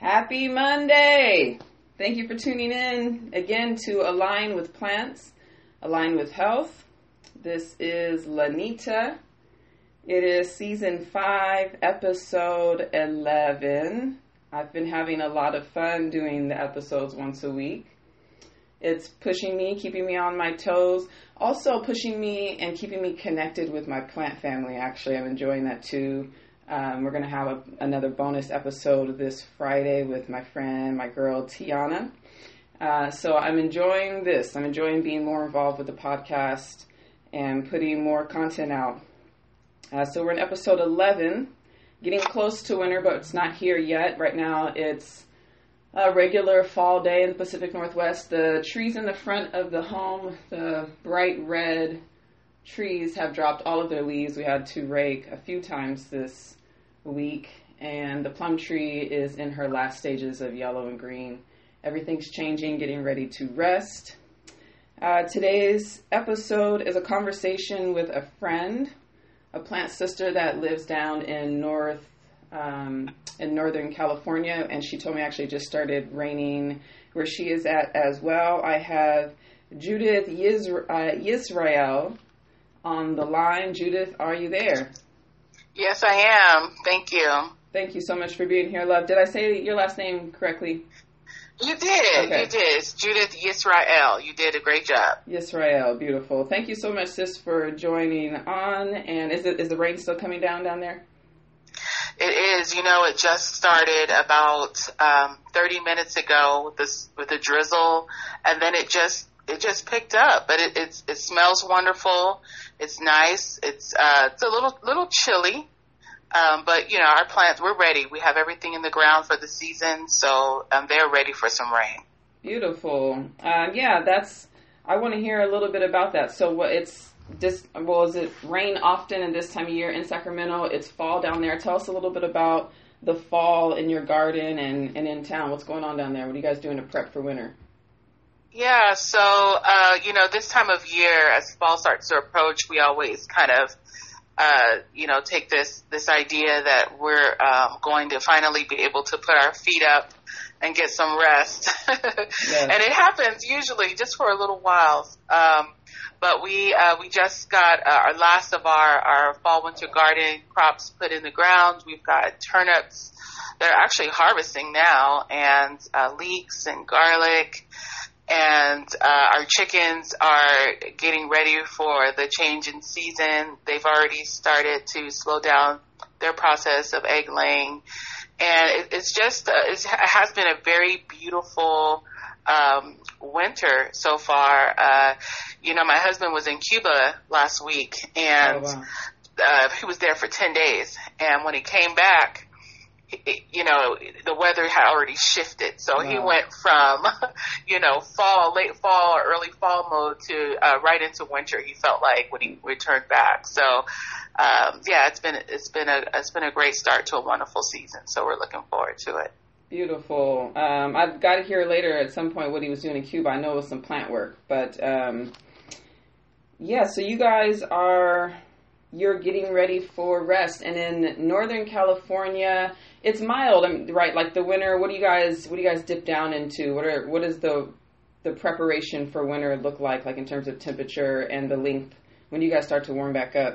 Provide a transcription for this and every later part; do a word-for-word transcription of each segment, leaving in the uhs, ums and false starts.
Happy Monday! Thank you for tuning in again to Align with Plants, Align with Health. This is Lanita. It is season five, episode eleven. I've been having a lot of fun doing the episodes once a week. It's pushing me, keeping me on my toes, also pushing me and keeping me connected with my plant family. Actually, I'm enjoying that too. Um, we're going to have a, another bonus episode this Friday with my friend, my girl, Tiana. Uh, so I'm enjoying this. I'm enjoying being more involved with the podcast and putting more content out. Uh, so we're in episode eleven, getting close to winter, but it's not here yet. Right now it's a regular fall day in the Pacific Northwest. The trees in the front of the home, the bright red trees, have dropped all of their leaves. We had to rake a few times this week, and the plum tree is in her last stages of yellow and green. Everything's changing, getting ready to rest. Uh, today's episode is a conversation with a friend, a plant sister that lives down in North um, in Northern California, and she told me actually just started raining where she is at as well. I have Judith Yisra- uh, Yisrael on the line. Judith, are you there? Yes, I am. Thank you. Thank you so much for being here, love. Did I say your last name correctly? You did. Okay. You did. It's Judith Yisrael. You did a great job. Yisrael, beautiful. Thank you so much, sis, for joining on. And is it is the rain still coming down down there? It is. You know, it just started about um, thirty minutes ago with this with a drizzle, and then it just it just picked up. But it it's, it smells wonderful. It's nice. It's uh, it's a little little chilly, um, but you know our plants. We're ready. We have everything in the ground for the season, so um, they're ready for some rain. Beautiful. Uh, yeah, that's. I want to hear a little bit about that. So what it's this? Well, is it rain often in this time of year in Sacramento? It's fall down there. Tell us a little bit about the fall in your garden and, and in town. What's going on down there? What are you guys doing to prep for winter? Yeah, so, uh, you know, this time of year, as fall starts to approach, we always kind of, uh, you know, take this, this idea that we're um, going to finally be able to put our feet up and get some rest. Yeah. And it happens usually just for a little while. Um, but we uh, we just got uh, our last of our, our fall-winter garden crops put in the ground. We've got turnips. They're actually harvesting now, and uh, leeks and garlic. And uh, our chickens are getting ready for the change in season. They've already started to slow down their process of egg laying. And it, it's just, uh, it's, it has been a very beautiful um, winter so far. Uh, you know, my husband was in Cuba last week, and oh, wow. uh, he was there for ten days. And when he came back, you know, the weather had already shifted. So wow. He went from, you know, fall, late fall, early fall mode to uh, right into winter. He felt like when he returned back. So, um, yeah, it's been it's been a it's been a great start to a wonderful season. So we're looking forward to it. Beautiful. Um, I've got to hear later at some point what he was doing in Cuba. I know it was some plant work, but um, yeah. So you guys are you're getting ready for rest, and in Northern California, it's mild, right? Like the winter. What do you guys? What do you guys dip down into? What are? What is the the preparation for winter look like? Like in terms of temperature and the length. When do you guys start to warm back up?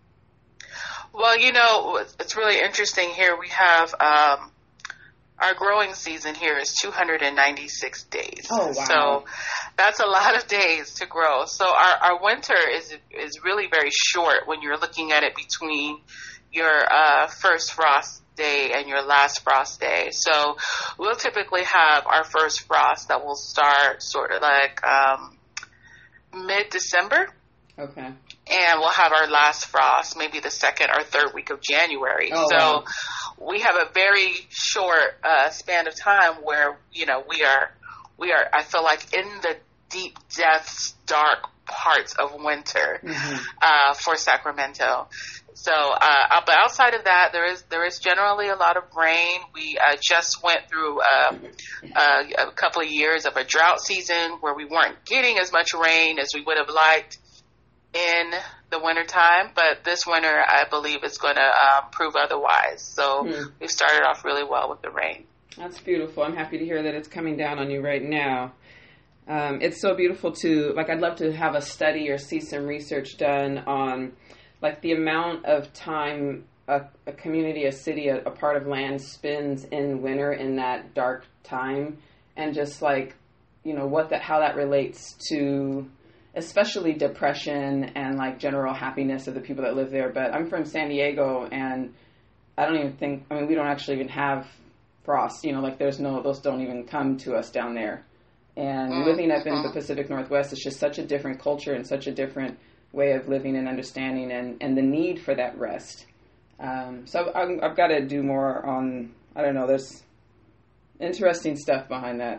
Well, you know, it's really interesting here. We have um, our growing season here is two hundred ninety-six days. Oh wow! So that's a lot of days to grow. So our, our winter is is really very short when you're looking at it between your uh, first frost day and your last frost day. So we'll typically have our first frost that will start sort of like um, mid-December. Okay. And we'll have our last frost maybe the second or third week of January. Oh, so wow. We have a very short uh, span of time where, you know, we are, we are, I feel like in the deep depths, dark parts of winter mm-hmm. uh, for Sacramento. So, uh, but outside of that, there is there is generally a lot of rain. We uh, just went through uh, uh, a couple of years of a drought season where we weren't getting as much rain as we would have liked in the wintertime. But this winter, I believe, is going to um, prove otherwise. So mm. we've started off really well with the rain. That's beautiful. I'm happy to hear that it's coming down on you right now. Um, it's so beautiful to, like, I'd love to have a study or see some research done on, like, the amount of time a, a community, a city, a, a part of land spends in winter in that dark time, and just, like, you know, what that, how that relates to especially depression and, like, general happiness of the people that live there. But I'm from San Diego, and I don't even think, I mean, we don't actually even have frost, you know, like, there's no, those don't even come to us down there. And mm-hmm. living up in the Pacific Northwest is just such a different culture and such a different way of living and understanding, and, and the need for that rest. Um, so I've, I've got to do more on, I don't know, there's interesting stuff behind that.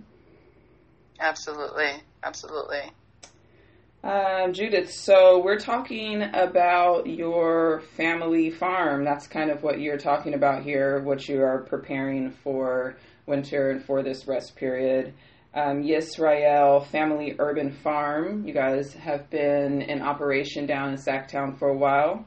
Absolutely. Absolutely. Um, Judith, so we're talking about your family farm. That's kind of what you're talking about here, what you are preparing for winter and for this rest period. Um, Yisrael Family Urban Farm. You guys have been in operation down in Sacktown for a while.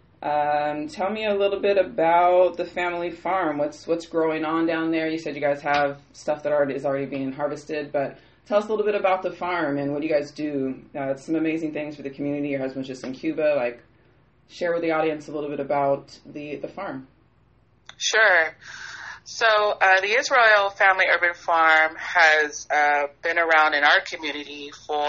Um, tell me a little bit about the family farm. What's what's growing on down there? You said you guys have stuff that already is already being harvested, but tell us a little bit about the farm and what you guys do. Uh, some amazing things for the community. Your husband's just in Cuba. Like, share with the audience a little bit about the the farm. Sure. So uh, the Yisrael Family Urban Farm has uh, been around in our community for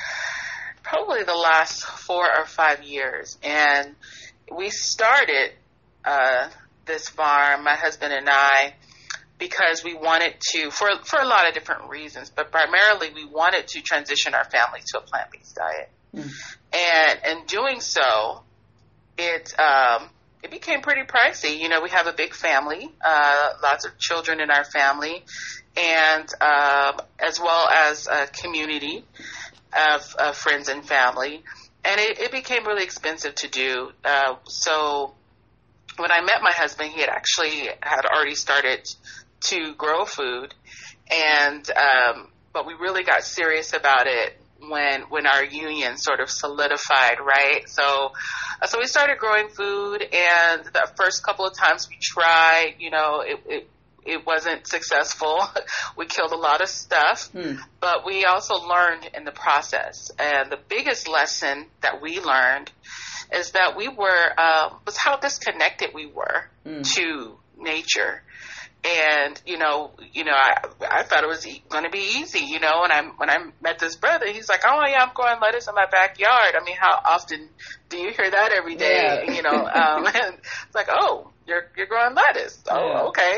probably the last four or five years. And we started uh, this farm, my husband and I, because we wanted to, for, for a lot of different reasons, but primarily we wanted to transition our family to a plant-based diet. Mm. And in doing so, it... Um, It became pretty pricey. You know, we have a big family, uh, lots of children in our family, and um, as well as a community of, of friends and family. And it, it became really expensive to do. Uh, so when I met my husband, he had actually had already started to grow food, and um, but we really got serious about it when when our union sort of solidified, right? So so we started growing food, and the first couple of times we tried, you know, it it, it wasn't successful. We killed a lot of stuff, hmm. but we also learned in the process. And the biggest lesson that we learned is that we were, uh, was how disconnected we were hmm. to nature. And, you know, you know, I, I thought it was e- going to be easy, you know, when I, when I met this brother, he's like, oh yeah, I'm growing lettuce in my backyard. I mean, how often do you hear that every day? Yeah. You know, um, and it's like, oh, you're, you're growing lettuce. Oh, yeah. Okay.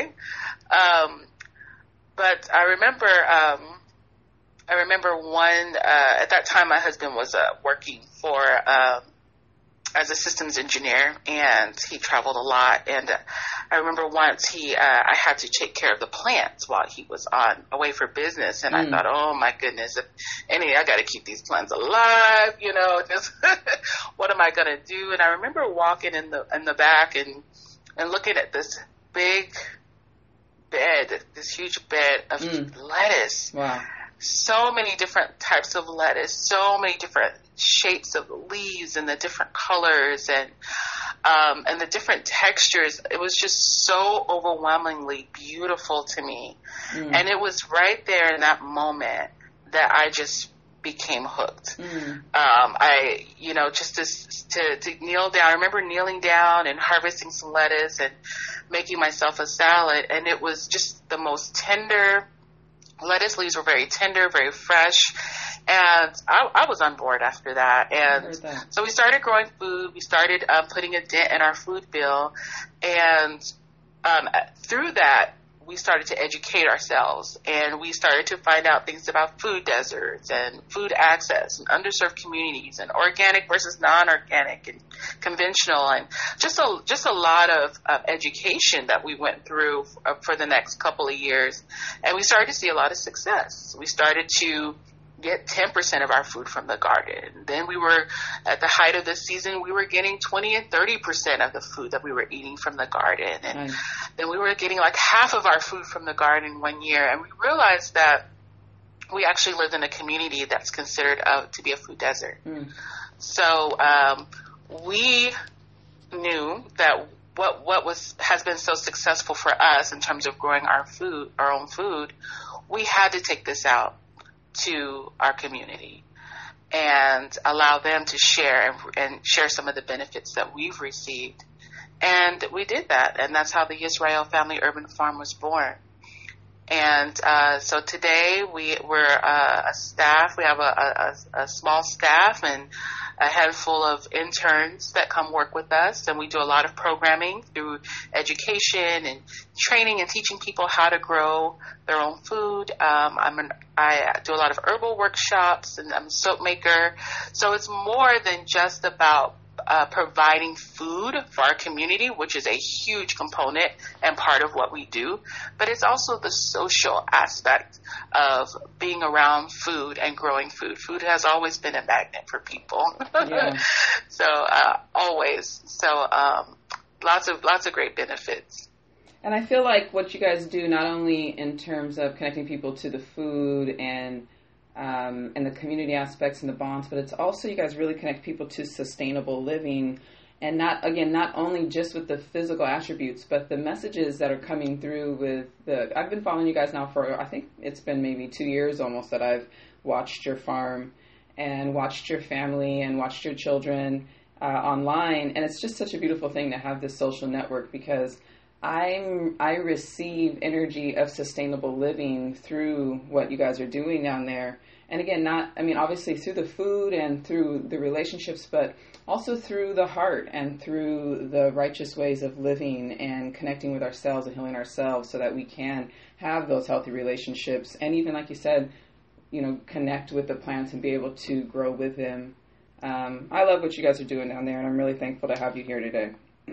Um, but I remember, um, I remember one, uh, at that time my husband was, uh, working for, um, as a systems engineer, and he traveled a lot. And uh, I remember once he, uh, I had to take care of the plants while he was on away for business. And mm. I thought, oh my goodness, if any, I got to keep these plants alive, you know, just what am I going to do? And I remember walking in the, in the back and, and looking at this big bed, this huge bed of mm. lettuce. Wow. So many different types of lettuce, so many different shapes of leaves and the different colors and um, and the different textures. It was just so overwhelmingly beautiful to me. Mm. And it was right there in that moment that I just became hooked. Mm. Um, I, you know, just to, to, to kneel down. I remember kneeling down and harvesting some lettuce and making myself a salad. And it was just the most tender. Lettuce leaves were very tender, very fresh, and I, I was on board after that. And that. So we started growing food. We started um, putting a dent in our food bill, and um, through that, we started to educate ourselves, and we started to find out things about food deserts and food access and underserved communities and organic versus non-organic and conventional, and just a just a lot of, of education that we went through uh, for the next couple of years. And we started to see a lot of success. We started to get ten percent of our food from the garden. Then we were, at the height of the season, we were getting twenty and thirty percent of the food that we were eating from the garden. And mm. then we were getting like half of our food from the garden one year. And we realized that we actually lived in a community that's considered uh, to be a food desert. Mm. So um, we knew that what what was has been so successful for us in terms of growing our food, our own food, we had to take this out to our community and allow them to share and, and share some of the benefits that we've received. And we did that, and that's how the Yisrael Family Urban Farm was born. And uh, so today we, we're uh, a staff. We have a, a, a small staff and a handful of interns that come work with us. And we do a lot of programming through education and training and teaching people how to grow their own food. Um, I'm an, I do a lot of herbal workshops, and I'm a soap maker. So it's more than just about Uh, providing food for our community, which is a huge component and part of what we do, but it's also the social aspect of being around food and growing food. Food has always been a magnet for people. Yeah. so uh, always. So um, lots of lots of great benefits. And I feel like what you guys do, not only in terms of connecting people to the food and Um, and the community aspects and the bonds, but it's also you guys really connect people to sustainable living, and not, again, not only just with the physical attributes, but the messages that are coming through with the, I've been following you guys now for, I think it's been maybe two years almost that I've watched your farm and watched your family and watched your children uh, online, and it's just such a beautiful thing to have this social network, because I'm, I receive energy of sustainable living through what you guys are doing down there. And again, not, I mean, obviously through the food and through the relationships, but also through the heart and through the righteous ways of living and connecting with ourselves and healing ourselves so that we can have those healthy relationships. And even, like you said, you know, connect with the plants and be able to grow with them. Um, I love what you guys are doing down there, and I'm really thankful to have you here today.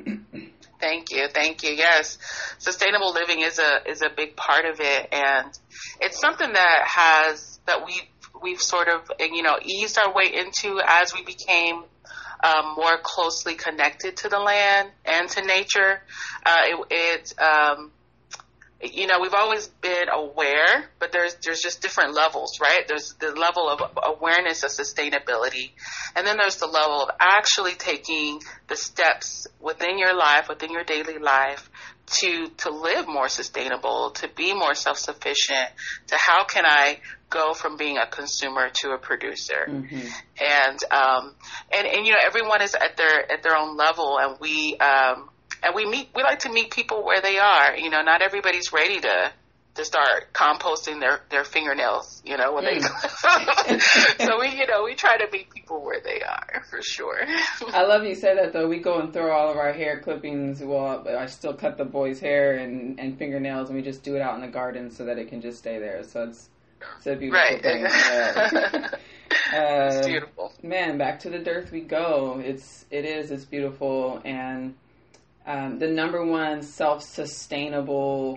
Thank you. Thank you. Yes. Sustainable living is a, is a big part of it. And it's something that has, that we, we've sort of, you know, eased our way into as we became um, more closely connected to the land and to nature. Uh, it, it um, you know, we've always been aware, but there's there's just different levels, right? There's the level of awareness of sustainability, and then there's the level of actually taking the steps within your life, within your daily life, to to live more sustainable, to be more self-sufficient, to how can I go from being a consumer to a producer. Mm-hmm. And um and, and you know, everyone is at their at their own level, and we um And we meet, we like to meet people where they are. You know, not everybody's ready to, to start composting their, their fingernails, you know, when mm. they, so we, you know, we try to meet people where they are, for sure. I love you say that, though. We go and throw all of our hair clippings. Well, I still cut the boys' hair and, and fingernails, and we just do it out in the garden so that it can just stay there. So it's, it's a beautiful right. thing. Uh, it's beautiful. Man, back to the dirt we go. It's, it is, it's beautiful. And Um, the number one self-sustainable,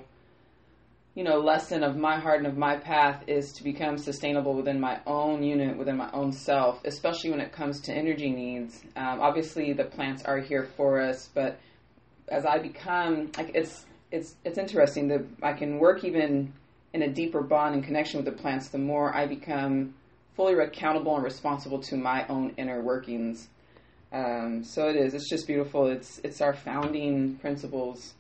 you know, lesson of my heart and of my path is to become sustainable within my own unit, within my own self, especially when it comes to energy needs. Um, obviously, the plants are here for us, but as I become, like, it's it's it's interesting that I can work even in a deeper bond and connection with the plants, the more I become fully accountable and responsible to my own inner workings. Um, so it is. It's just beautiful. It's it's our founding principles.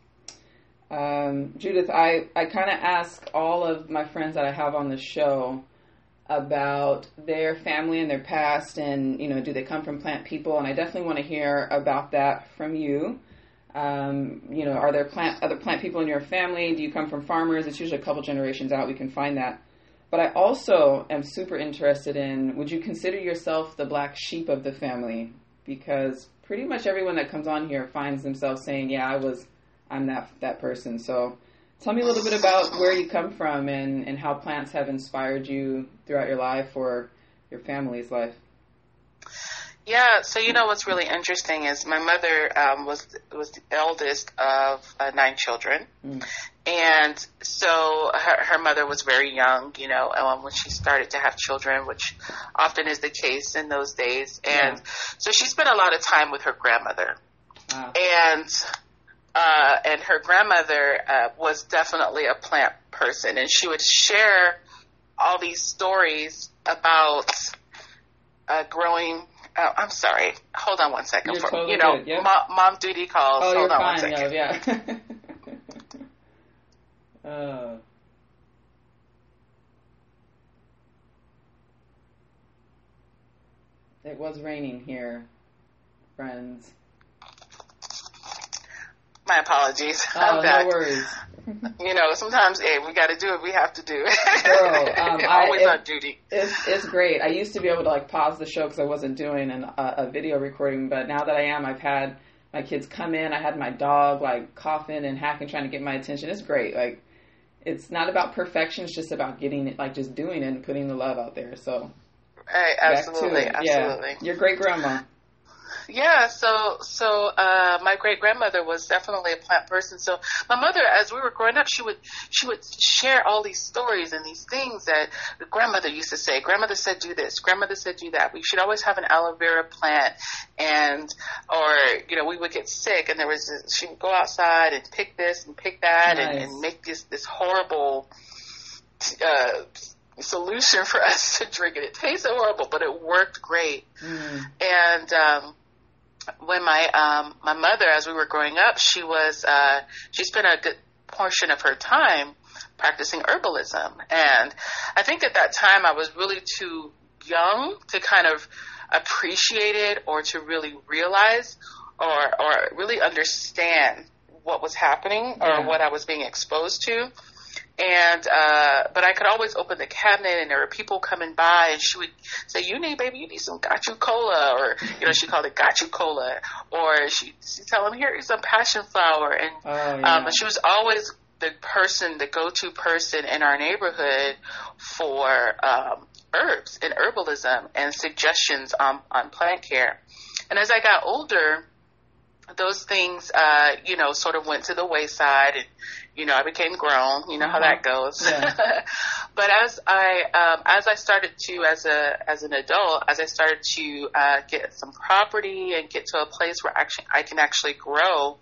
Um, Judith, I, I kind of ask all of my friends that I have on the show about their family and their past, and, you know, do they come from plant people? And I definitely want to hear about that from you. Um, you know, are there plant other plant people in your family? Do you come from farmers? It's usually a couple generations out. We can find that. But I also am super interested in, would you consider yourself the black sheep of the family? Because pretty much everyone that comes on here finds themselves saying, yeah, I was, I'm that that person. So tell me a little bit about where you come from and, and how plants have inspired you throughout your life or your family's life. Yeah, so you know what's really interesting is my mother um, was was the eldest of uh, nine children. Mm. And so her, her mother was very young, you know, um, when she started to have children, which often is the case in those days. And yeah. so she spent a lot of time with her grandmother. Wow. And uh, and her grandmother uh, was definitely a plant person. And she would share all these stories about uh, growing Oh, I'm sorry. Hold on one second. You're For, totally you know, good. Yep. mom, mom duty calls. Oh, Hold you're on fine, one second. Yo, yeah. uh. It was raining here, friends. My apologies. Oh, I'm back. no worries. You know, sometimes, hey, we got to do what we have to do. Girl, um, always I, it, on duty. It's it's great. I used to be able to like pause the show because I wasn't doing an, a, a video recording, but now that I am, I've had my kids come in. I had my dog like coughing and hacking, trying to get my attention. It's great. Like, it's not about perfection. It's just about getting it, like just doing it and putting the love out there. So, hey, absolutely, absolutely. Yeah. Your great grandma. Yeah, so so uh, my great grandmother was definitely a plant person. So my mother, as we were growing up, she would she would share all these stories and these things that the grandmother used to say. Grandmother said do this. Grandmother said do that. We should always have an aloe vera plant, and or you know we would get sick, and there was this, she would go outside and pick this and pick that, nice. and, and make this this horrible. Uh, solution for us to drink it. It tasted horrible, but it worked great. Mm. And um, when my um, my mother, as we were growing up, she was uh, she spent a good portion of her time practicing herbalism, and I think at that time I was really too young to kind of appreciate it or to really realize or or really understand what was happening or yeah. what I was being exposed to. And, uh, but I could always open the cabinet and there were people coming by and she would say, you need, baby, you need some Gachu Cola, or, you know, she called it Gachu Cola, or she, she'd tell them, here's some passion flower. And, oh, yeah. um, she was always the person, the go-to person in our neighborhood for, um, herbs and herbalism and suggestions on, on plant care. And as I got older, those things, uh, you know, sort of went to the wayside and, you know, I became grown, you know how that goes. Yeah. But as I, um, as I started to, as a, as an adult, as I started to, uh, get some property and get to a place where actually I can actually grow,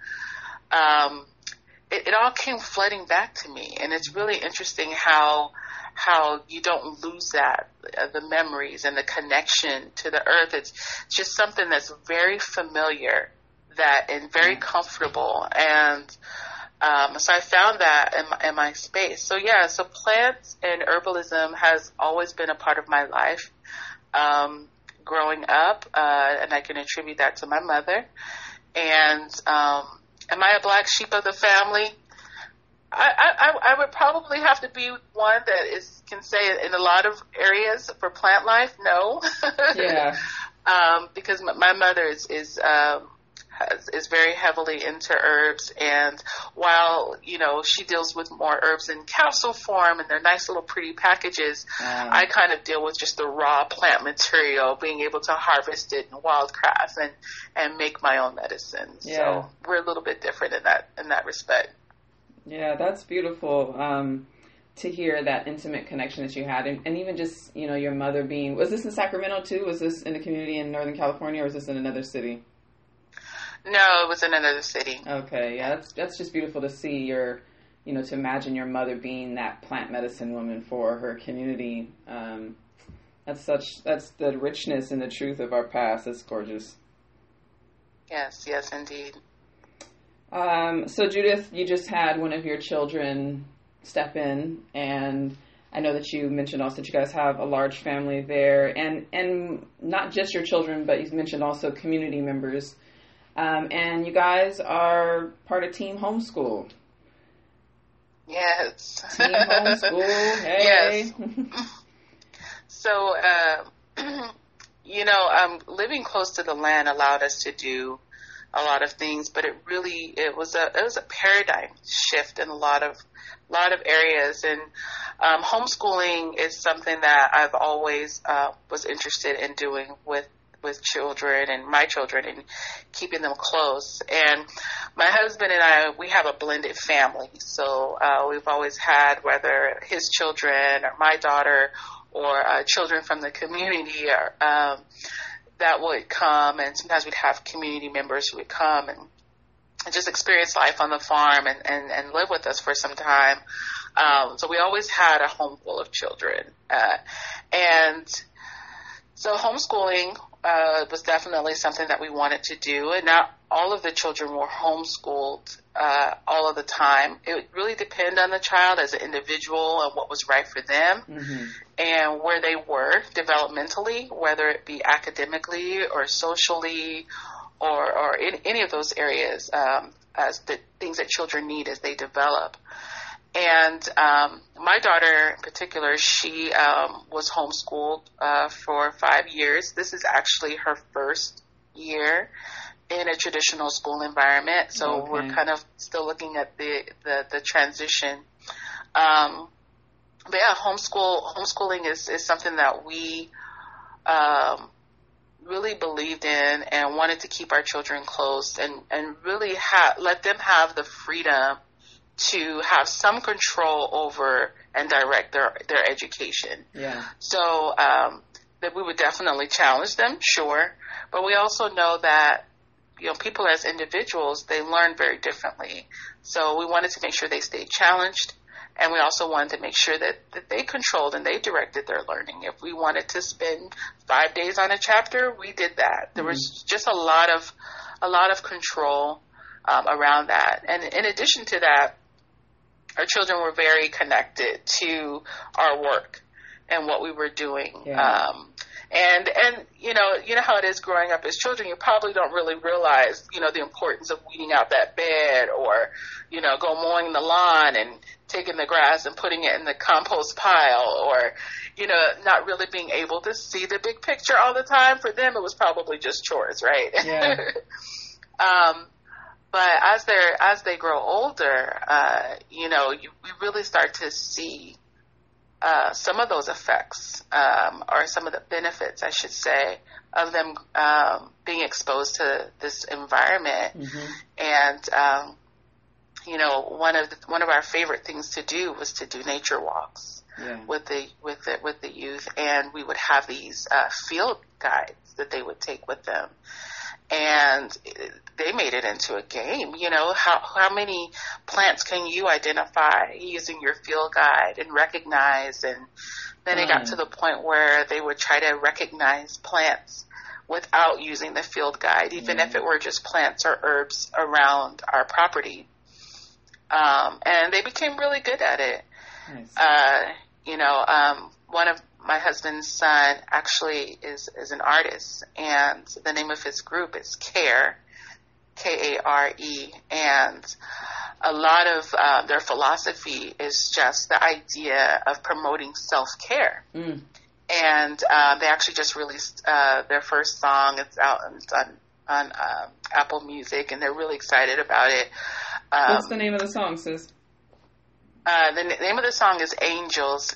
um, it, it all came flooding back to me. And it's really interesting how, how you don't lose that, uh, the memories and the connection to the earth. It's just something that's very familiar. That and very comfortable, and um, so I found that in my, in my space. So yeah, so plants and herbalism has always been a part of my life um, growing up, uh, and I can attribute that to my mother. And um, am I a black sheep of the family? I, I, I would probably have to be one that is can say in a lot of areas for plant life, no. Yeah. um, because my, my mother is is. Um, is very heavily into herbs, and while you know she deals with more herbs in capsule form and they're nice little pretty packages, um, I kind of deal with just the raw plant material, being able to harvest it in wildcraft and and make my own medicines. Yeah. So we're a little bit different in that in that respect. Yeah, that's beautiful um, to hear that intimate connection that you had, and, and even just you know your mother being. Was this in Sacramento too? Was this in the community in Northern California, or was this in another city? No, it was in another city. Okay, yeah, that's that's just beautiful to see your, you know, to imagine your mother being that plant medicine woman for her community. Um, that's such, that's the richness and the truth of our past. That's gorgeous. Yes, yes, indeed. Um, so Judith, you just had one of your children step in, and I know that you mentioned also that you guys have a large family there, and, and not just your children, but you mentioned also community members. Um, and you guys are part of Team Homeschool. Yes. Team Homeschool. Hey. Yes. So, uh, you know, um, living close to the land allowed us to do a lot of things, but it really it was a it was a paradigm shift in a lot of lot of areas. And um, homeschooling is something that I've always uh, was interested in doing with. with children and my children and keeping them close. And my husband and I, we have a blended family. So uh, we've always had, whether his children or my daughter or uh, children from the community or, um, that would come. And sometimes we'd have community members who would come and, and just experience life on the farm and, and, and live with us for some time. Um, so we always had a home full of children. Uh, and So homeschooling uh, was definitely something that we wanted to do, and not all of the children were homeschooled uh, all of the time. It would really depend on the child as an individual and what was right for them, mm-hmm. and where they were developmentally, whether it be academically or socially or, or in any of those areas, um, as the things that children need as they develop. And um, my daughter in particular, she um, was homeschooled uh, for five years. This is actually her first year in a traditional school environment. So okay. we're kind of still looking at the, the, the transition. Um, but yeah, homeschool homeschooling is, is something that we um, really believed in and wanted to keep our children close and, and really ha- let them have the freedom to have some control over and direct their, their education. Yeah. So um, that we would definitely challenge them, sure. But we also know that, you know, people as individuals, they learn very differently. So we wanted to make sure they stayed challenged. And we also wanted to make sure that, that they controlled and they directed their learning. If we wanted to spend five days on a chapter, we did that. There mm-hmm. was just a lot of, a lot of control um, around that. And in addition to that, our children were very connected to our work and what we were doing. Yeah. Um, and, and, you know, you know how it is growing up as children, you probably don't really realize, you know, the importance of weeding out that bed or, you know, go mowing the lawn and taking the grass and putting it in the compost pile or, you know, not really being able to see the big picture all the time. For them, it was probably just chores, right? Yeah. um, But as they're as they grow older, uh, you know, you, we really start to see uh, some of those effects, um, or some of the benefits, I should say, of them um, being exposed to this environment. Mm-hmm. And um, you know, one of the, one of our favorite things to do was to do nature walks yeah. with the with the with the youth, and we would have these uh, field guides that they would take with them. And they made it into a game. You know, how how many plants can you identify using your field guide and recognize? And then mm. it got to the point where they would try to recognize plants without using the field guide, even mm. if it were just plants or herbs around our property. Um, and they became really good at it. Nice. Uh, you know, um, one of my husband's son actually is, is an artist, and the name of his group is CARE, K A R E, and a lot of uh, their philosophy is just the idea of promoting self-care. Mm. And uh, they actually just released uh, their first song. It's out it's on, on uh, Apple Music, and they're really excited about it. Um, What's the name of the song, sis? Uh, the n- name of the song is Angels.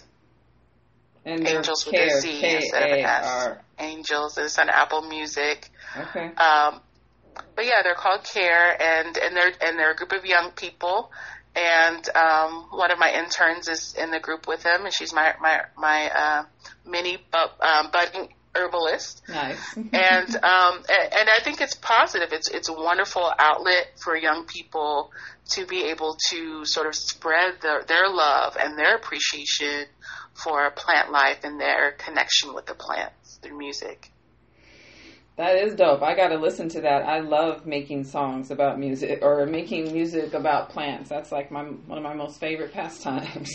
And Angels with care, a Z instead of an S. Angels. It's on Apple Music. Okay. Um, but yeah, they're called CARE, and, and they're and they're a group of young people. And um, one of my interns is in the group with them, and she's my my my uh, mini bu- um, budding herbalist. Nice. and um, and, and I think it's positive. It's it's a wonderful outlet for young people to be able to sort of spread their their love and their appreciation for plant life and their connection with the plants through music. That is dope. I got to listen to that. I love making songs about music or making music about plants. That's like my one of my most favorite pastimes.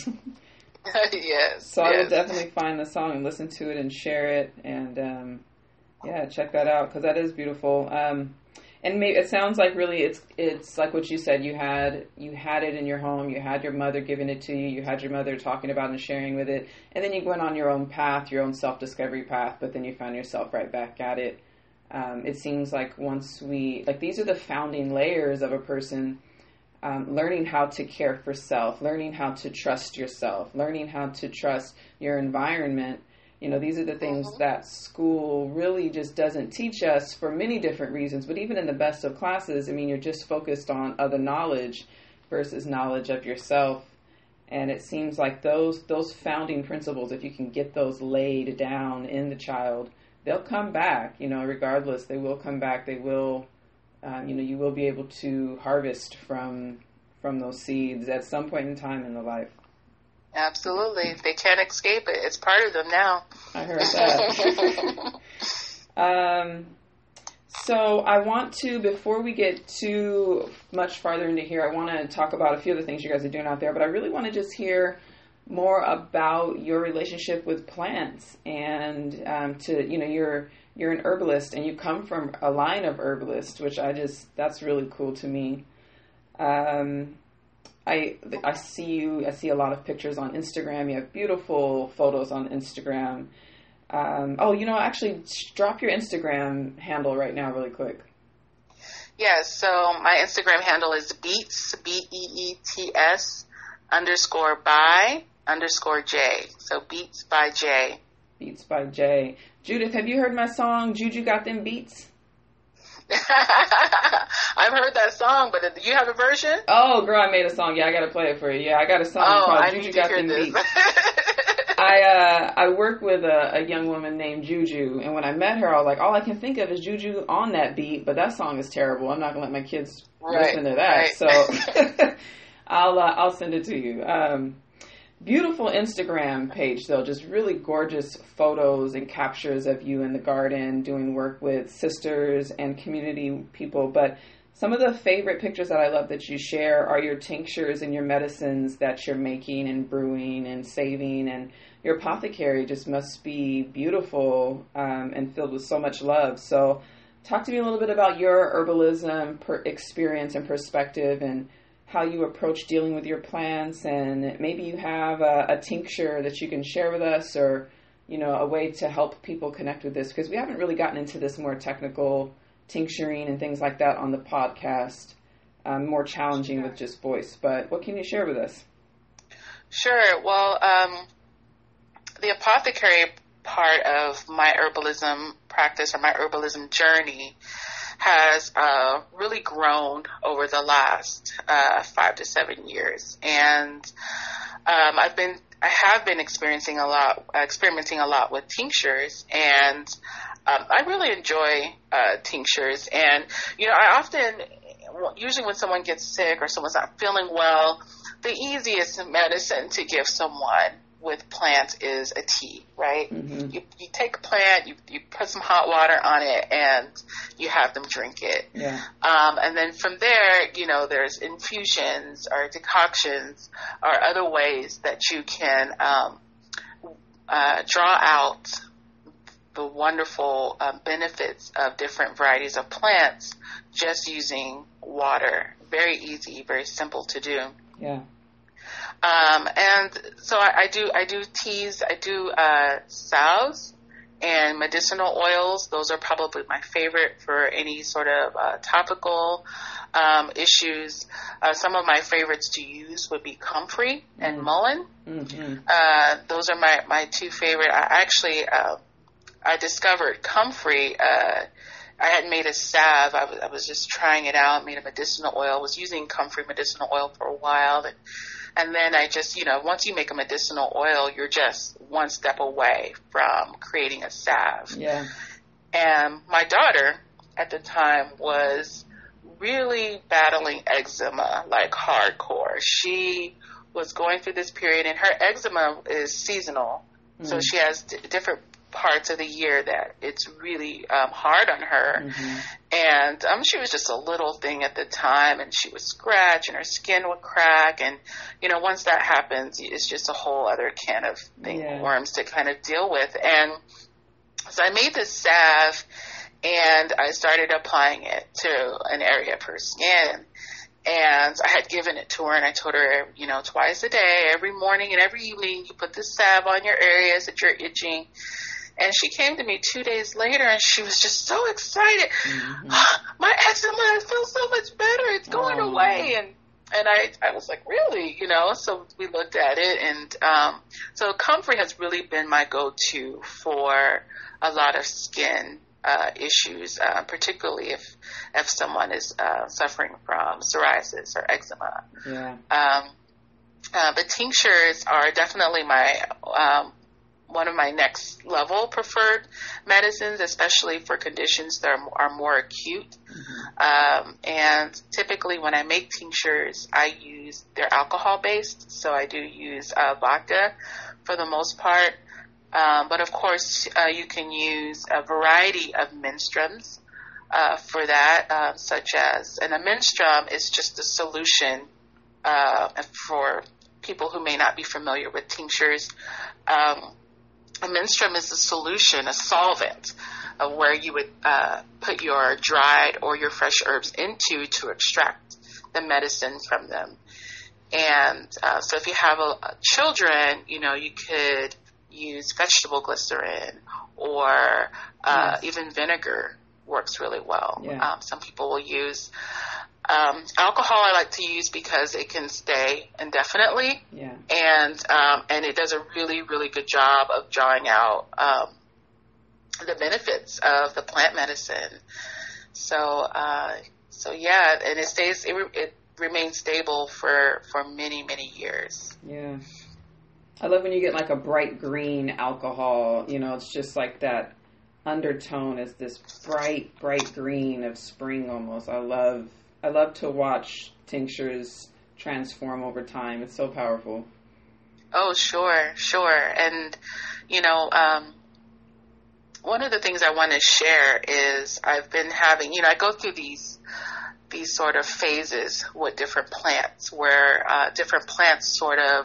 Yes. So yes. I will definitely find the song and listen to it and share it and um, yeah, check that out because that is beautiful. Um, and maybe it sounds like really it's it's like what you said. You had you had it in your home. You had your mother giving it to you. You had your mother talking about and sharing with it, and then you went on your own path, your own self-discovery path. But then you found yourself right back at it. Um, it seems like once we like these are the founding layers of a person. Um, learning how to care for self, learning how to trust yourself, learning how to trust your environment. You know, these are the things mm-hmm. that school really just doesn't teach us for many different reasons. But even in the best of classes, I mean, you're just focused on other knowledge versus knowledge of yourself. And it seems like those those founding principles, if you can get those laid down in the child, they'll come back, you know, regardless. They will come back. They will Um, you know, you will be able to harvest from from those seeds at some point in time in the life. Absolutely. They can't escape it. It's part of them now. I heard that. um, so I want to, before we get too much farther into here, I want to talk about a few of the things you guys are doing out there, but I really want to just hear more about your relationship with plants and um, to, you know, you're, you're an herbalist and you come from a line of herbalists, which I just, that's really cool to me. Um, I I see you. I see a lot of pictures on Instagram. You have beautiful photos on Instagram. Um, oh, you know, actually, drop your Instagram handle right now, really quick. Yes. So my Instagram handle is beets b e e t s underscore by underscore j. So beets by J. Beets by J. Judith, have you heard my song "Juju Got Them Beats"? I've heard that song, but do you have a version? Oh, girl, I made a song. Yeah, I got to play it for you. Yeah, I got a song oh, called I Juju Got Them this. Beats. I uh, I work with a, a young woman named Juju, and when I met her, I was like, all I can think of is Juju on that beat, but that song is terrible. I'm not gonna let my kids right, listen to that, right. so I'll uh, I'll send it to you. Um, Beautiful Instagram page, though, just really gorgeous photos and captures of you in the garden doing work with sisters and community people. But some of the favorite pictures that I love that you share are your tinctures and your medicines that you're making and brewing and saving. And your apothecary just must be beautiful um, and filled with so much love. So talk to me a little bit about your herbalism per experience and perspective and how you approach dealing with your plants, and maybe you have a, a tincture that you can share with us, or, you know, a way to help people connect with this, because we haven't really gotten into this more technical tincturing and things like that on the podcast, um, more challenging with just voice. But what can you share with us? Sure. Well, um, the apothecary part of my herbalism practice or my herbalism journey has uh, really grown over the last uh, five to seven years, and um, I've been I have been experiencing a lot, uh, experimenting a lot with tinctures, and um, I really enjoy uh, tinctures. And you know, I often, usually when someone gets sick or someone's not feeling well, the easiest medicine to give someone with plants is a tea, right? Mm-hmm. You you take a plant, you you put some hot water on it, and you have them drink it. Yeah. Um, and then from there, you know, there's infusions or decoctions or other ways that you can um, uh, draw out the wonderful uh, benefits of different varieties of plants just using water. Very easy, very simple to do. Yeah. Um, and so I, I do, I do teas, I do, uh, salves and medicinal oils. Those are probably my favorite for any sort of, uh, topical, um, issues. Uh, some of my favorites to use would be comfrey and mm-hmm. mullein. Mm-hmm. Uh, those are my, my two favorite. I actually, uh, I discovered comfrey, uh, I had made a salve. I was, I was just trying it out, made a medicinal oil, was using comfrey medicinal oil for a while. And, And then I just, you know, once you make a medicinal oil, you're just one step away from creating a salve. Yeah. And my daughter at the time was really battling eczema, like hardcore. She was going through this period, and her eczema is seasonal. Mm-hmm. So she has d- different parts of the year that it's really um, hard on her. Mm-hmm. And um, she was just a little thing at the time, and she would scratch and her skin would crack. And, you know, once that happens, it's just a whole other can of thing, yeah. worms to kind of deal with. And so I made this salve, and I started applying it to an area of her skin. And I had given it to her, and I told her, you know, twice a day, every morning and every evening, you put this salve on your areas that you're itching. And she came to me two days later, and she was just so excited. Mm-hmm. My eczema feels so much better. It's going oh. away. And and I, I was like, really? You know, so we looked at it. And um, so comfrey has really been my go-to for a lot of skin uh, issues, uh, particularly if if someone is uh, suffering from psoriasis or eczema. Yeah. Um, uh, but tinctures are definitely my um, one of my next level preferred medicines, especially for conditions that are, are more acute. Mm-hmm. Um, and typically when I make tinctures, I use, they're alcohol based. So I do use uh, vodka for the most part. Um, but of course, uh, you can use a variety of menstruums uh, for that, uh, such as, and a menstruum is just a solution uh, for people who may not be familiar with tinctures. Um, a menstruum is a solution, a solvent, of where you would uh, put your dried or your fresh herbs into to extract the medicine from them. And uh, so if you have a, a children, you know, you could use vegetable glycerin or uh, yes. even vinegar works really well. Yeah. Um, some people will use um, alcohol. I like to use because it can stay indefinitely, yeah. and um, and it does a really really good job of drawing out um, the benefits of the plant medicine. So uh, so yeah, and it stays it, it remains stable for for many many years. Yeah. I love when you get like a bright green alcohol, you know, it's just like that undertone is this bright, bright green of spring almost. I love, I love to watch tinctures transform over time. It's so powerful. Oh, sure, sure. And, you know, um, one of the things I want to share is I've been having, you know, I go through these, these sort of phases with different plants where uh, different plants sort of,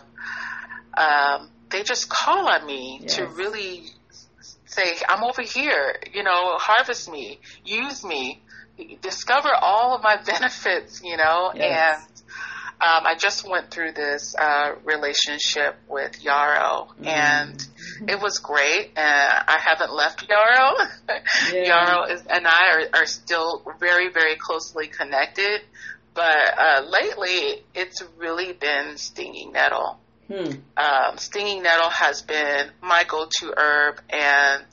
Um, they just call on me yes. to really say, I'm over here, you know, harvest me, use me, discover all of my benefits, you know, yes. and um, I just went through this uh, relationship with Yarrow, mm. and it was great, and I haven't left Yarrow. Yeah. Yarrow is, and I are, are still very, very closely connected, but uh, lately it's really been stinging nettle. Hmm. Um, stinging nettle has been my go-to herb, and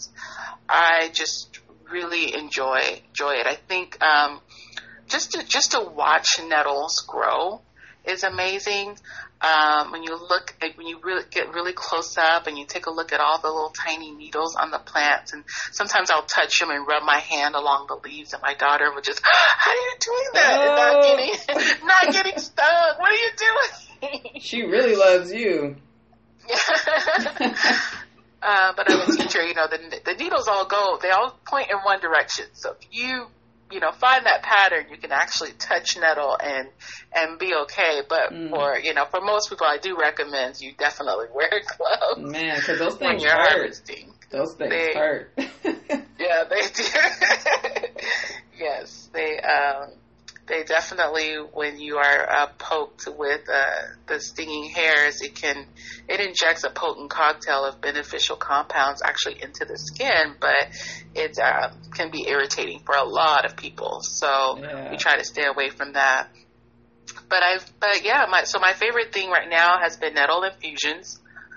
I just really enjoy enjoy it. I think um, just to just to watch nettles grow is amazing. Um, when you look, like, when you really get really close up and you take a look at all the little tiny needles on the plants, and sometimes I'll touch them and rub my hand along the leaves, and my daughter would just, "How are you doing that? Oh. Not getting, not getting stung. What are you doing?" She really loves you. uh, but I'm a teacher, you know, the, the needles all go, they all point in one direction. So if you, you know, find that pattern, you can actually touch nettle and, and be okay. But mm. for, you know, for most people, I do recommend you definitely wear gloves. Man, because those things when you're hurt. harvesting. Those things they, hurt. Yeah, they do. Yes, they, um, They definitely, when you are uh, poked with uh, the stinging hairs, it can, it injects a potent cocktail of beneficial compounds actually into the skin, but it uh, can be irritating for a lot of people. So yeah. we try to stay away from that. But I've, but yeah, my, so my favorite thing right now has been nettle infusions.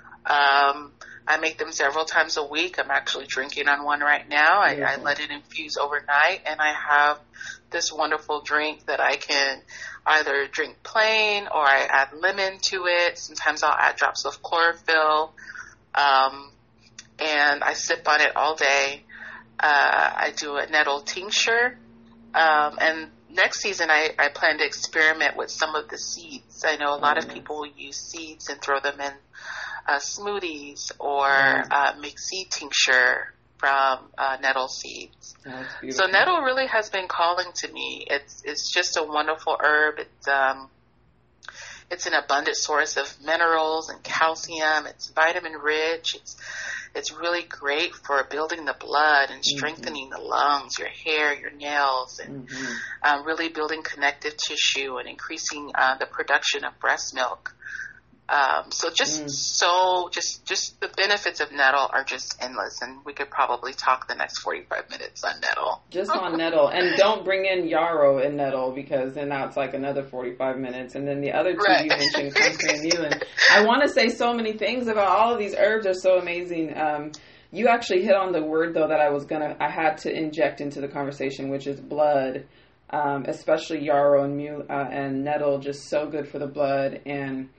Um, I make them several times a week. I'm actually drinking on one right now. I, I let it infuse overnight, and I have this wonderful drink that I can either drink plain or I add lemon to it. Sometimes I'll add drops of chlorophyll, um, and I sip on it all day. Uh, I do a nettle tincture, um, and next season I, I plan to experiment with some of the seeds. I know a lot of people will use seeds and throw them in Uh, smoothies or uh, make seed tincture from uh, nettle seeds. So nettle really has been calling to me. It's it's just a wonderful herb. It's um it's an abundant source of minerals and calcium. It's vitamin rich. It's it's really great for building the blood and strengthening mm-hmm. the lungs, your hair, your nails, and mm-hmm. um, really building connective tissue and increasing uh, the production of breast milk. Um, so just mm. so just just the benefits of nettle are just endless, and we could probably talk the next forty-five minutes on nettle. Just on nettle, and don't bring in yarrow and nettle, because then now it's like another forty-five minutes, and then the other two right. you mentioned, comfrey and mullein. I want to say so many things about all of these herbs. Are so amazing. Um, you actually hit on the word though that I was gonna I had to inject into the conversation, which is blood. Um, especially yarrow and mule, uh, and nettle, just so good for the blood. And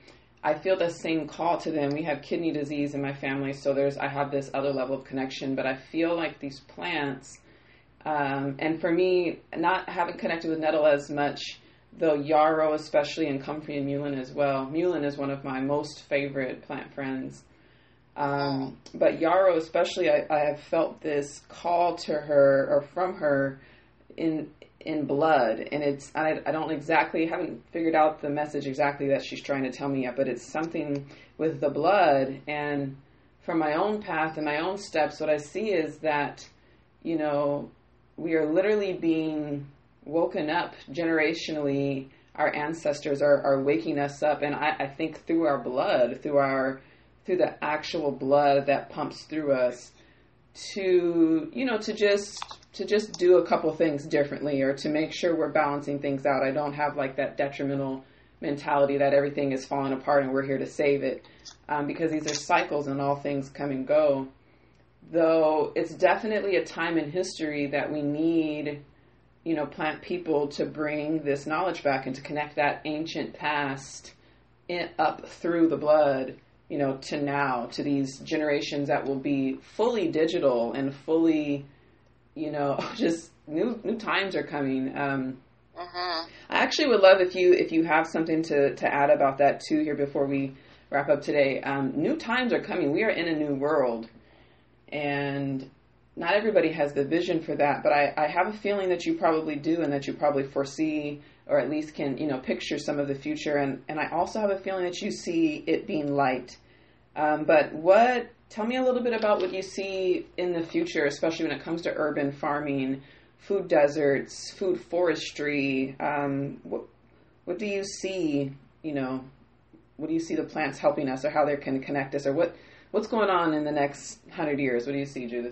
I feel the same call to them. We have kidney disease in my family, so there's I have this other level of connection. But I feel like these plants, um, and for me, not having connected with nettle as much, though yarrow especially, and comfrey and mullein as well. Mullein is one of my most favorite plant friends. Um, but yarrow especially, I, I have felt this call to her or from her in in blood, and it's I, I don't exactly haven't figured out the message exactly that she's trying to tell me yet, but it's something with the blood. And from my own path and my own steps, what I see is that, you know, we are literally being woken up generationally. Our ancestors are, are waking us up, and I, I think through our blood, through our through the actual blood that pumps through us, to, you know, to just to just do a couple things differently, or to make sure we're balancing things out. I don't have like that detrimental mentality that everything is falling apart and we're here to save it, um, because these are cycles and all things come and go. Though it's definitely a time in history that we need, you know, plant people to bring this knowledge back and to connect that ancient past in, up through the blood, you know, to now, to these generations that will be fully digital and fully, you know, just new new times are coming. Um, uh-huh. I actually would love if you if you have something to, to add about that too here before we wrap up today. Um, new times are coming. We are in a new world, and not everybody has the vision for that, but I, I have a feeling that you probably do, and that you probably foresee, or at least can, you know, picture some of the future. And, and I also have a feeling that you see it being light. Um, but what, tell me a little bit about what you see in the future, especially when it comes to urban farming, food deserts, food forestry. Um, what, what do you see, you know, what do you see the plants helping us, or how they can connect us, or what, what's going on in the next hundred years? What do you see, Judith?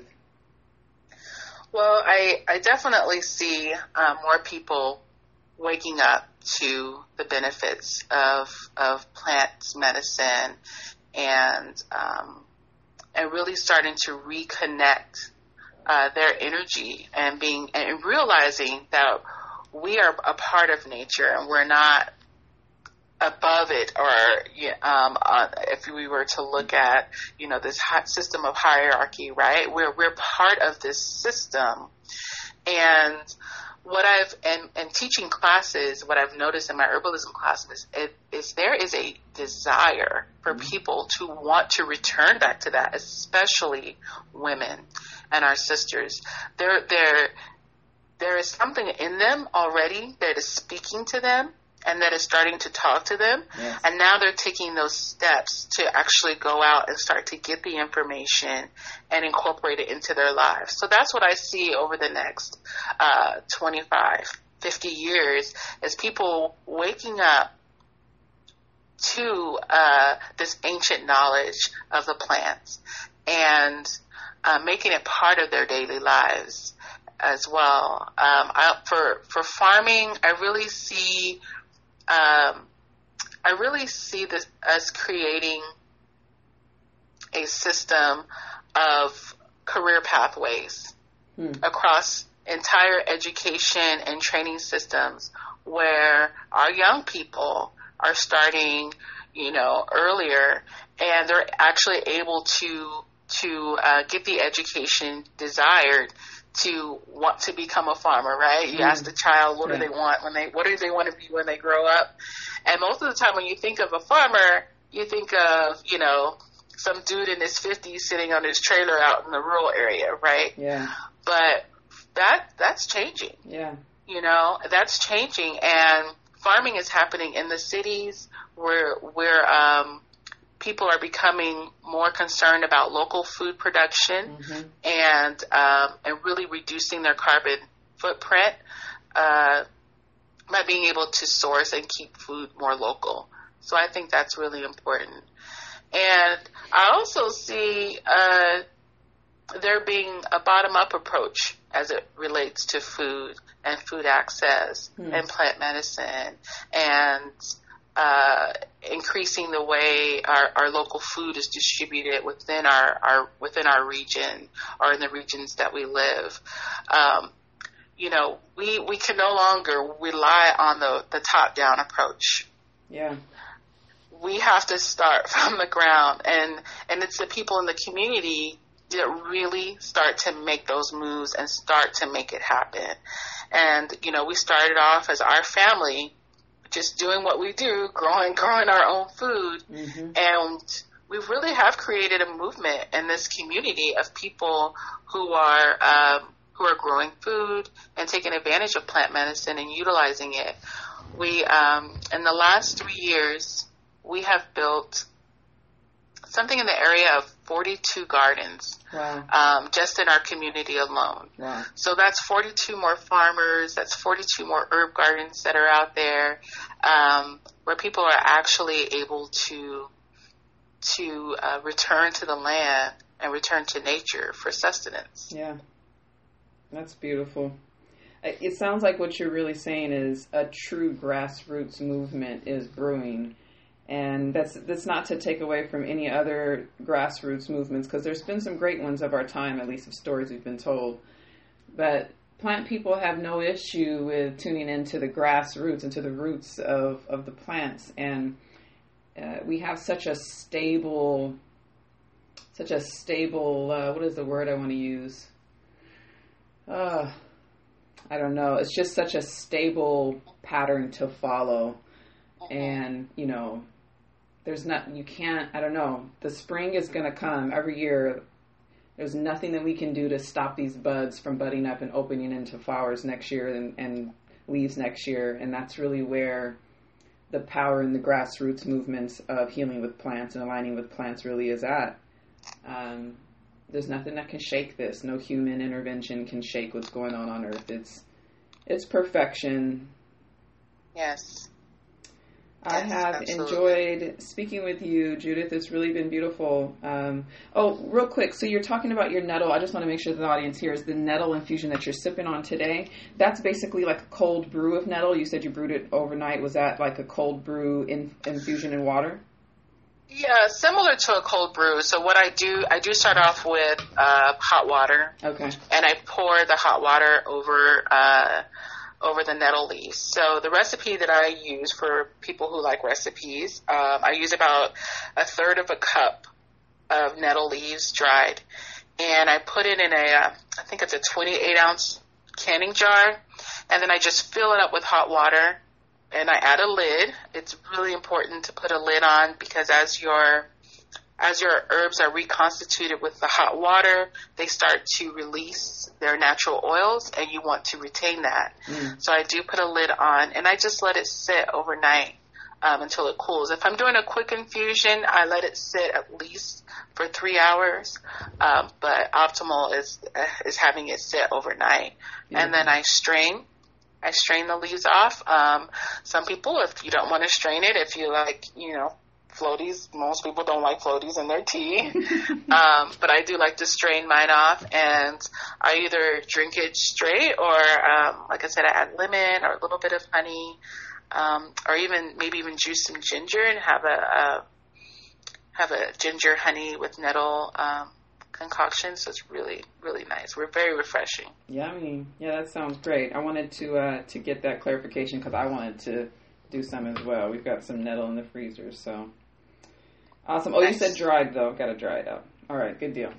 Well, I, I definitely see um, more people waking up to the benefits of of plant medicine, and um, and really starting to reconnect uh, their energy, and being and realizing that we are a part of nature and we're not above it, or um, uh, if we were to look at, you know, this system of hierarchy, right? We're we're part of this system, and what I've and, and teaching classes, what I've noticed in my herbalism classes is, is there is a desire for mm-hmm. people to want to return back to that, especially women and our sisters. There there there is something in them already that is speaking to them, and that is starting to talk to them. Yes. And now they're taking those steps to actually go out and start to get the information and incorporate it into their lives. So that's what I see over the next uh, twenty-five, fifty years, as people waking up to uh, this ancient knowledge of the plants, and uh, making it part of their daily lives as well. Um, I, for, for farming, I really see Um, I really see this as creating a system of career pathways hmm. across entire education and training systems, where our young people are starting, you know, earlier, and they're actually able to to uh, get the education desired to want to become a farmer, right? You mm. ask the child, what yeah. do they want when they, what do they want to be when they grow up? And most of the time when you think of a farmer, you think of, you know, some dude in his fifties sitting on his trailer out in the rural area, right? Yeah. But that, that's changing. Yeah. You know, that's changing, and farming is happening in the cities where, where, um, people are becoming more concerned about local food production mm-hmm. and um, and really reducing their carbon footprint uh, by being able to source and keep food more local. So I think that's really important. And I also see uh, there being a bottom-up approach as it relates to food and food access mm. and plant medicine, and Uh, increasing the way our, our local food is distributed within our, our within our region, or in the regions that we live. Um, you know, we, we can no longer rely on the, the top-down approach. Yeah. we have to start from the ground, and, and it's the people in the community that really start to make those moves and start to make it happen. And, you know, we started off as our family just doing what we do, growing, growing our own food. Mm-hmm. And we really have created a movement in this community of people who are, um, who are growing food and taking advantage of plant medicine and utilizing it. We, um, in the last three years, we have built something in the area of forty-two gardens. Wow. Um, just in our community alone. Wow. So that's forty-two more farmers, that's forty-two more herb gardens that are out there, um, where people are actually able to to uh, return to the land and return to nature for sustenance. Yeah, that's beautiful. It sounds like what you're really saying is a true grassroots movement is brewing. And that's that's not to take away from any other grassroots movements, because there's been some great ones of our time, at least of stories we've been told. But plant people have no issue with tuning into the grassroots, into the roots of, of the plants. And uh, we have such a stable, such a stable, uh, what is the word I want to use? Uh, I don't know. It's just such a stable pattern to follow. And, you know, there's not, you can't, I don't know, the spring is going to come every year. There's nothing that we can do to stop these buds from budding up and opening into flowers next year and, and leaves next year. And that's really where the power in the grassroots movements of healing with plants and aligning with plants really is at. Um, there's nothing that can shake this. No human intervention can shake what's going on on Earth. It's, it's perfection. Yes. I have Absolutely. enjoyed speaking with you, Judith. It's really been beautiful. Um, oh, real quick. So you're talking about your nettle. I just want to make sure the audience hears the nettle infusion that you're sipping on today. That's basically like a cold brew of nettle. You said you brewed it overnight. Was that like a cold brew in, infusion in water? Yeah, similar to a cold brew. So what I do, I do start off with uh, hot water. Okay. And I pour the hot water over uh over the nettle leaves. So the recipe that I use for people who like recipes, um, I use about a third of a cup of nettle leaves dried, and I put it in a, uh, I think it's a twenty-eight ounce canning jar, and then I just fill it up with hot water, and I add a lid. It's really important to put a lid on, because as your As your herbs are reconstituted with the hot water, they start to release their natural oils, and you want to retain that. Mm. So I do put a lid on, and I just let it sit overnight um, until it cools. If I'm doing a quick infusion, I let it sit at least for three hours, um, but optimal is is having it sit overnight. Yeah. And then I strain. I strain the leaves off. Um, some people, if you don't want to strain it, if you like, you know, floaties. Most people don't like floaties in their tea. um, but I do like to strain mine off, and I either drink it straight or, um, like I said, I add lemon or a little bit of honey, um, or even maybe even juice some ginger and have a, a have a ginger honey with nettle um, concoction. So it's really, really nice. We're very refreshing. Yummy. Yeah, that sounds great. I wanted to uh, to get that clarification because I wanted to do some as well. We've got some nettle in the freezer, so. Awesome. Oh, nice. You said dried though. Got to dry it out. All right, good deal.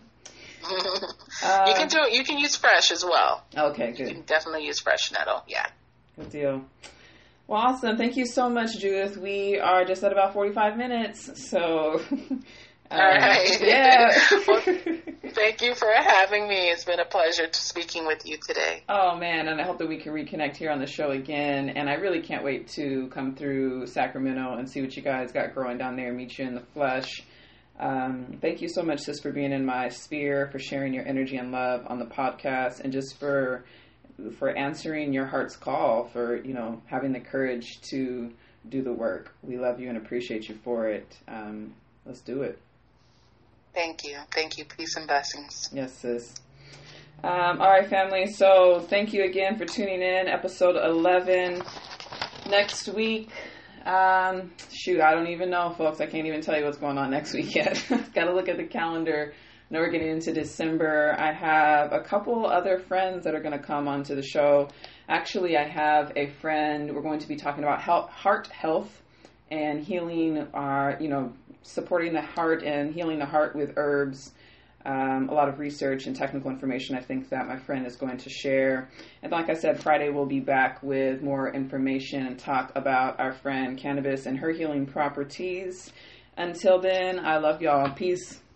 uh, you can do it. You can use fresh as well. Okay, good. You can definitely use fresh nettle. Yeah. Good deal. Well, awesome. Thank you so much, Judith. We are just at about forty-five minutes, so. Uh, All right. Yeah. Well, thank you for having me. It's been a pleasure to speaking with you today. Oh, man, and I hope that we can reconnect here on the show again. And I really can't wait to come through Sacramento and see what you guys got growing down there and meet you in the flesh. Um, thank you so much, sis, for being in my sphere, for sharing your energy and love on the podcast, and just for for answering your heart's call, for, you know, having the courage to do the work. We love you and appreciate you for it. Um, let's do it. Thank you. Thank you. Peace and blessings. Yes, sis. Um, all right, family. So thank you again for tuning in. Episode eleven. Next week. Um, shoot, I don't even know, folks. I can't even tell you what's going on next week yet. Got to look at the calendar. Now we're getting into December. I have a couple other friends that are going to come onto the show. Actually, I have a friend. We're going to be talking about health, heart health and healing our, you know, supporting the heart and healing the heart with herbs. Um, a lot of research and technical information I think that my friend is going to share. And like I said, Friday we'll be back with more information and talk about our friend cannabis and her healing properties. Until then, I love y'all. Peace.